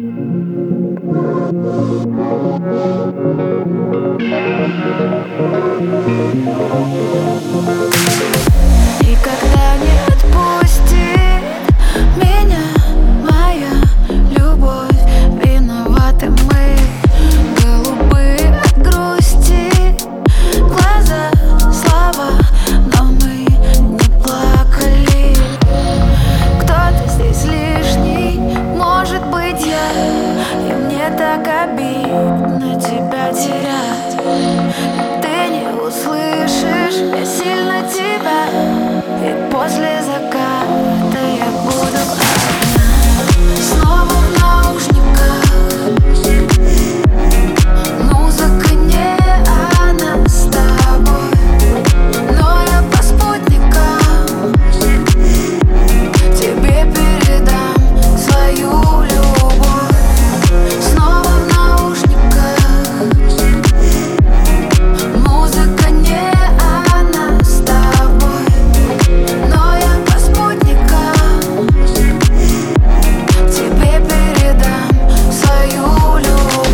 Никогда не отпустит меня моя любовь. Виноваты мы, голубые от грусти глаза, слова, но мы не плакали. Кто-то здесь лишний, может быть я, и мне так обидно тебя терять. Ты не услышишь, я сильно тебя, и после заката я буду одна. Снова в наушниках, музыка не она с тобой, но я по спутникам тебе передам свою любовь. Снова в наушниках, музыка не она с тобой, но я по спутникам тебе передам свою любовь.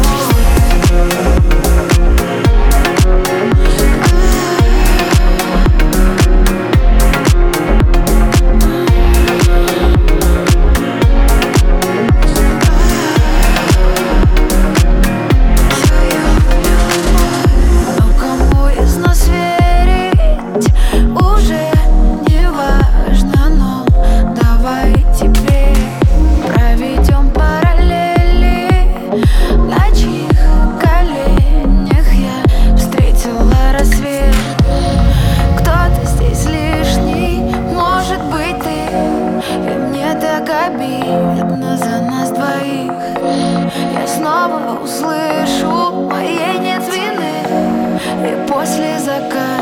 Но кому из нас верить уже не важно, но давай теперь проведем параллели. На чьих коленях я встретила рассвет. Кто-то здесь лишний, может быть ты, и мне так обидно за нас двоих. Я снова услышу, моей нет вины, и после заката